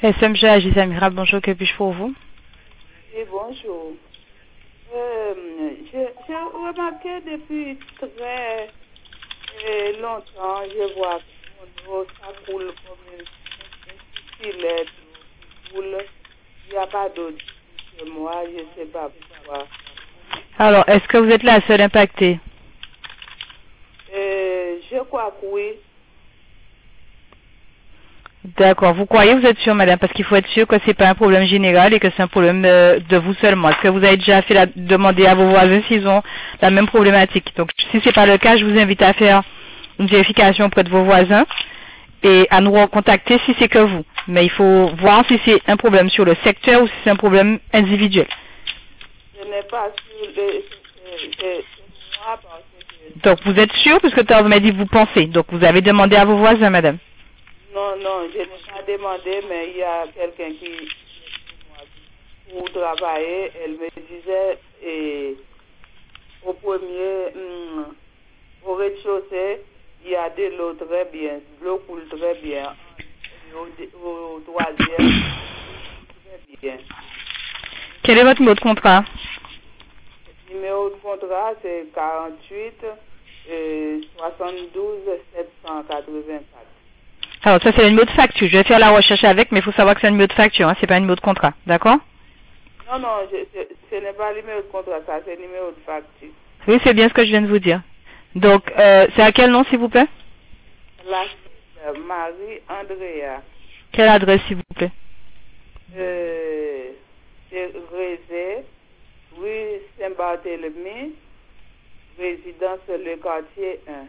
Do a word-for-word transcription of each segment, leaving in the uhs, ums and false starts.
S M G Agis Samira, bonjour, que puis-je pour vous? Et bonjour. Euh, J'ai remarqué depuis très euh, longtemps, je vois que mon eau, ça coule comme une, une petite filet d'eau qui coule. Il n'y a pas d'eau chez moi, je ne sais pas pourquoi. Alors, est-ce que vous êtes la seule impactée? Euh, je crois que oui. D'accord. Vous croyez, vous êtes sûre, madame, parce qu'il faut être sûr que c'est pas un problème général et que c'est un problème euh, de vous seulement. Est-ce que vous avez déjà fait la, demander à vos voisins s'ils ont la même problématique? Donc, si c'est pas le cas, je vous invite à faire une vérification auprès de vos voisins et à nous recontacter si c'est que vous. Mais il faut voir si c'est un problème sur le secteur ou si c'est un problème individuel. Je n'ai pas su, le- c'est c'est- c'est moi parce que... Donc, vous êtes sûr, puisque tu m'as dit que vous pensez. Donc, vous avez demandé à vos voisins, madame. Non, non, je n'ai pas demandé, mais il y a quelqu'un qui, qui est chez moi pour travailler. Elle me disait, et, au premier, hum, au rez-de-chaussée, il y a de l'eau très bien, l'eau coule très bien. Et au, au troisième, très bien. Quel est votre mot de contrat? Le numéro de contrat, c'est quarante-huit euh, soixante-douze sept cent quatre-vingt-quatre. Alors, ça, c'est le numéro de facture. Je vais faire la recherche avec, mais il faut savoir que c'est un numéro de facture, hein, c'est pas un numéro de contrat. D'accord? Non, non, je, je, ce n'est pas le numéro de contrat, ça, c'est le numéro de facture. Oui, c'est bien ce que je viens de vous dire. Donc, euh, c'est à quel nom, s'il vous plaît? La euh, Marie-Andrea. Quelle adresse, s'il vous plaît? Euh, c'est Rézé, rue Saint-Barthélemy, résidence Le Quartier un.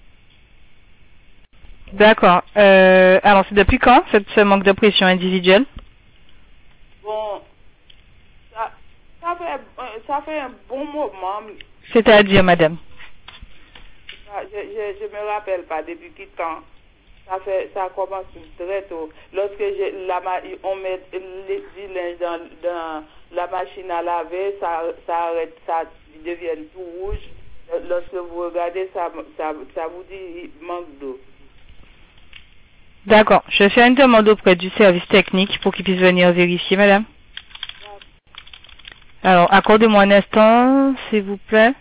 D'accord. Euh, alors, c'est depuis quand, cette, ce manque de pression individuelle? Bon, ça, ça, fait, euh, ça fait un bon moment. C'est-à-dire, madame? Ça, Je je, je me rappelle pas depuis quel temps. Ça fait, ça commence très tôt. Lorsque je, la, ma- on met les du linge dans, dans la machine à laver, ça, ça arrête, ça devient tout rouge. Lorsque vous regardez, ça, ça, ça vous dit il manque d'eau. D'accord. Je vais faire une demande auprès du service technique pour qu'il puisse venir vérifier, madame. Alors, accordez-moi un instant, s'il vous plaît.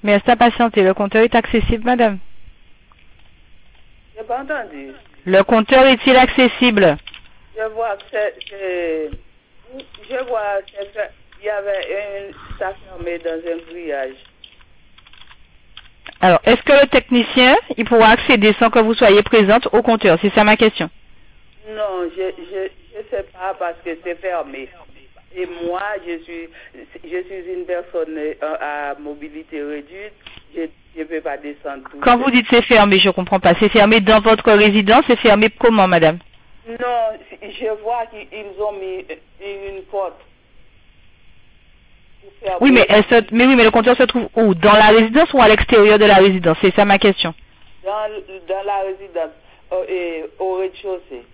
Mais à patienter, le compteur est accessible, madame. J'ai pas entendu. Le compteur est-il accessible? Je vois que c'est... Je vois qu'il y avait une... ça fermé dans un grillage. Alors, est-ce que le technicien, il pourra accéder sans que vous soyez présente au compteur? C'est ça ma question. Non, je je je sais pas parce que c'est fermé. Et moi, je suis je suis une personne à mobilité réduite. Je ne peux pas descendre tout. Quand vous dites c'est fermé, je comprends pas. C'est fermé dans votre résidence? C'est fermé comment, madame? Non, je vois qu'ils ont mis une porte. Oui, mais, elle se, mais oui, mais le compteur se trouve où? Dans la résidence ou à l'extérieur de la résidence? C'est ça ma question. Dans, dans la résidence, euh, et au rez-de-chaussée.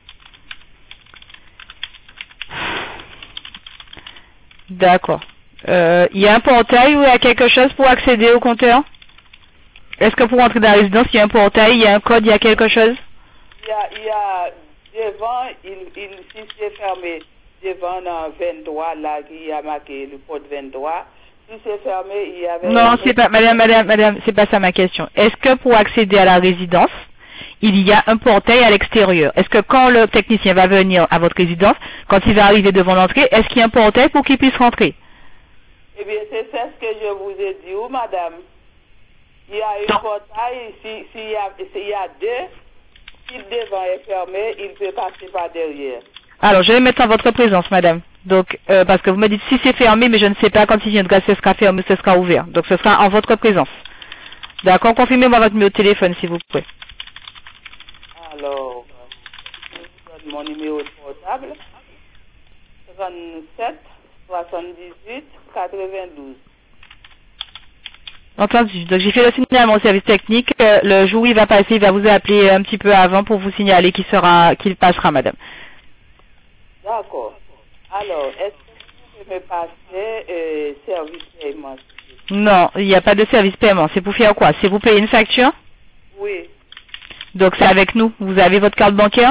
D'accord. Euh, il y a un portail ou il y a quelque chose pour accéder au compteur? Est-ce que pour entrer dans la résidence, il y a un portail, il y a un code, il y a quelque chose? Il y a, il y a devant, il, il, si c'est fermé, devant dans vingt-trois, là, il y a marqué le code vingt-trois. Si c'est fermé, il y avait... Non, c'est pas, madame, madame, madame, c'est pas ça ma question. Est-ce que pour accéder à la résidence, il y a un portail à l'extérieur? Est-ce que quand le technicien va venir à votre résidence, quand il va arriver devant l'entrée, est-ce qu'il y a un portail pour qu'il puisse rentrer? Eh bien, c'est ça ce que je vous ai dit, ou madame. Il y a un portail, s'il si, si y, a, si y a deux, si le devant est fermé, il peut passer par derrière. Alors, je vais mettre en votre présence, madame. Donc, euh, parce que vous me dites si c'est fermé, mais je ne sais pas quand il viendra, ce sera fermé, ce sera ouvert. Donc, ce sera en votre présence. D'accord, confirmez-moi votre numéro de téléphone, s'il vous plaît. Alors, je vous donne mon numéro de portable. trente-sept, soixante-dix-huit, quatre-vingt-douze. Entendu. Donc, j'ai fait le signalement au service technique. Euh, le jour où il va passer, il va vous appeler un petit peu avant pour vous signaler qu'il sera, qu'il passera, madame. D'accord. Alors, est-ce que vous pouvez me passer euh, service paiement? Non, il n'y a pas de service paiement. C'est pour faire quoi? C'est vous payer une facture? Oui. Donc, c'est avec nous. Vous avez votre carte bancaire?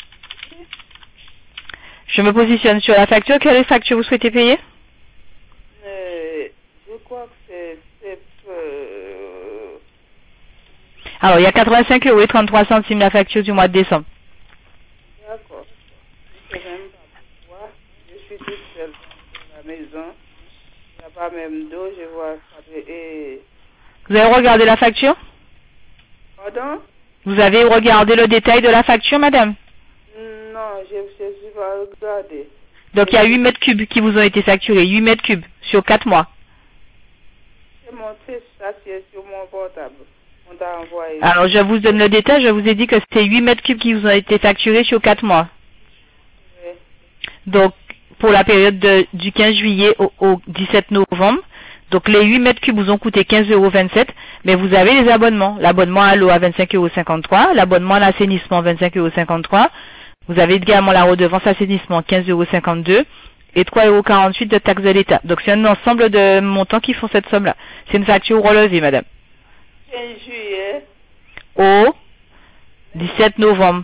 Je me positionne sur la facture. Quelle facture vous souhaitez payer? euh, Je crois que c'est... Euh... Alors, il y a quatre-vingt-cinq euros et trente-trois centimes la facture du mois de décembre. D'accord. Je ne sais même pas pourquoi. Je suis toute seule dans la maison. Il n'y a pas même d'eau. Je vois ça. Et... Vous avez regardé la facture? Pardon? Vous avez regardé le détail de la facture, madame? Non, je ne suis pas regardé. Donc, il y a huit mètres cubes qui vous ont été facturés. huit mètres cubes sur quatre mois. C'est mon fils, ça c'est sur mon portable. On t'a envoyé. Alors, je vous donne le détail. Je vous ai dit que c'était huit mètres cubes qui vous ont été facturés sur quatre mois. Oui. Donc, pour la période de, du quinze juillet au, au dix-sept novembre. Donc, les huit mètres cubes vous ont coûté quinze euros vingt-sept. Mais vous avez les abonnements. L'abonnement à l'eau à vingt-cinq euros cinquante-trois. L'abonnement à l'assainissement vingt-cinq euros cinquante-trois. Vous avez également la redevance assainissement quinze euros cinquante-deux. Et trois euros quarante-huit de taxes de l'État. Donc, c'est un ensemble de montants qui font cette somme-là. C'est une facture relevée, madame. quinze juillet. Au dix-sept novembre.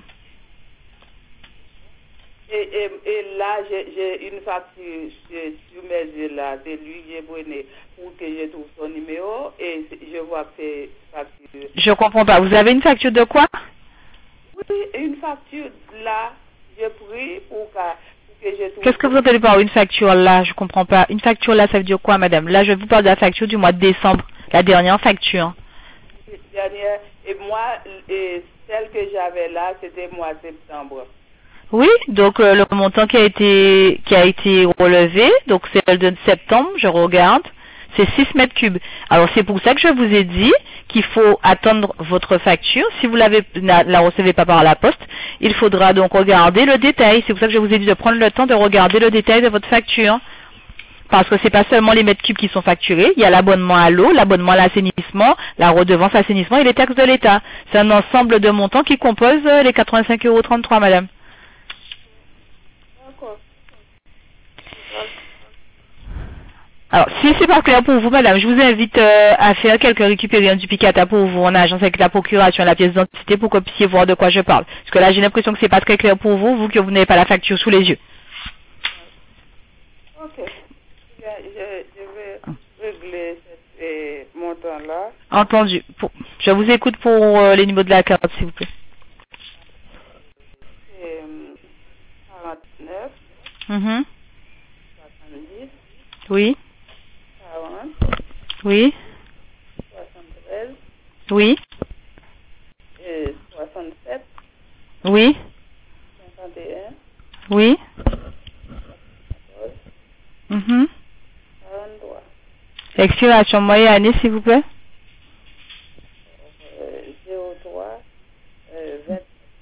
Et, et, et là, j'ai une facture sur mes yeux là. C'est lui qui est bonné pour que je trouve son numéro. Et je vois que c'est facture. Je comprends pas. Vous avez une facture de quoi? Oui, une facture là. J'ai pris pour que... Qu'est-ce que vous entendez par une facture là? Je comprends pas. Une facture là, ça veut dire quoi, madame? Là, je vous parle de la facture du mois de décembre. La dernière facture. La dernière. Et moi, et celle que j'avais là, c'était mois de septembre. Oui, donc euh, le montant qui a été qui a été relevé, donc c'est celle de septembre, je regarde, c'est six mètres cubes. Alors c'est pour ça que je vous ai dit qu'il faut attendre votre facture. Si vous l'avez la, la recevez pas par la poste, il faudra donc regarder le détail. C'est pour ça que je vous ai dit de prendre le temps de regarder le détail de votre facture. Parce que c'est pas seulement les mètres cubes qui sont facturés, il y a l'abonnement à l'eau, l'abonnement à l'assainissement, la redevance assainissement et les taxes de l'État. C'est un ensemble de montants qui composent les quatre-vingt-cinq euros trente-trois, madame. D'accord. Alors, si c'est pas clair pour vous, madame, je vous invite euh, à faire quelques récupérations du duplicata pour vous en agence avec la procuration, la pièce d'identité pour que vous puissiez voir de quoi je parle. Parce que là, j'ai l'impression que c'est pas très clair pour vous, vous que vous n'avez pas la facture sous les yeux. Ok. Je, je, je vais régler cette, et montant-là. Entendu. Pour- Je vous écoute pour euh, les numéros de la carte, s'il vous plaît. C'est euh, quarante-neuf, Mhm. soixante-dix, Oui. quarante, Oui. soixante-treize, Oui. et soixante-sept, Oui. cinquante et un, Oui. quatorze, Mhm. quarante-trois. Expiration moyenne année, s'il vous plaît. Euh, zéro trois, euh, vingt,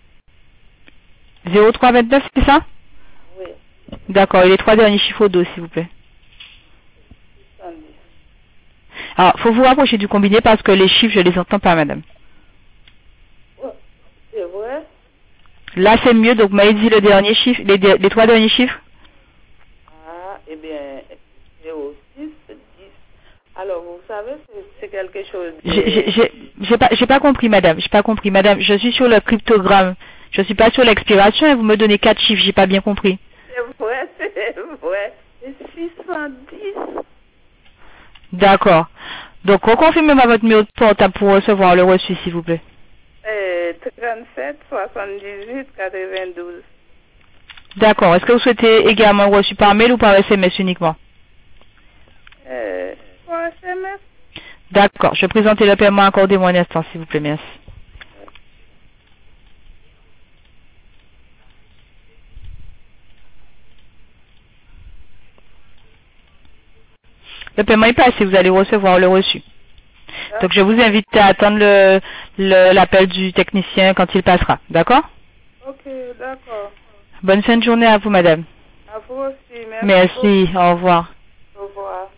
zéro trois vingt-neuf, c'est ça? oui, D'accord. Et les trois derniers chiffres au dos, s'il vous plaît. soixante-dix. Alors, faut vous rapprocher du combiné parce que les chiffres, je les entends pas, madame. Oh, c'est vrai? Là, c'est mieux. Donc, m'avez dit le dernier chiffre, les, les trois derniers chiffres. Ah, eh bien, zéro six, dix. Alors, vous savez, c'est c'est quelque chose de... J'ai j'ai- j'ai- j'ai pas, j'ai pas compris, madame. J'ai pas compris, madame. Je suis sur le cryptogramme. Je suis pas sur l'expiration et vous me donnez quatre chiffres. J'ai pas bien compris. C'est vrai, c'est vrai. C'est six cent dix. D'accord. Donc, reconfirmez-moi votre numéro de portable pour recevoir le reçu, s'il vous plaît. Euh, trente-sept, soixante-dix-huit, quatre-vingt-douze. D'accord. Est-ce que vous souhaitez également le reçu par mail ou par S M S uniquement? Euh, pour S M S? D'accord. Je vais présenter le paiement. Accordez-moi un instant, s'il vous plaît. Merci. Le paiement est passé. Vous allez recevoir le reçu. Donc, je vous invite à attendre le, le- l'appel du technicien quand il passera. D'accord? Ok, d'accord. Bonne fin de journée à vous, madame. À vous aussi, merci. Merci. Au revoir. Au revoir.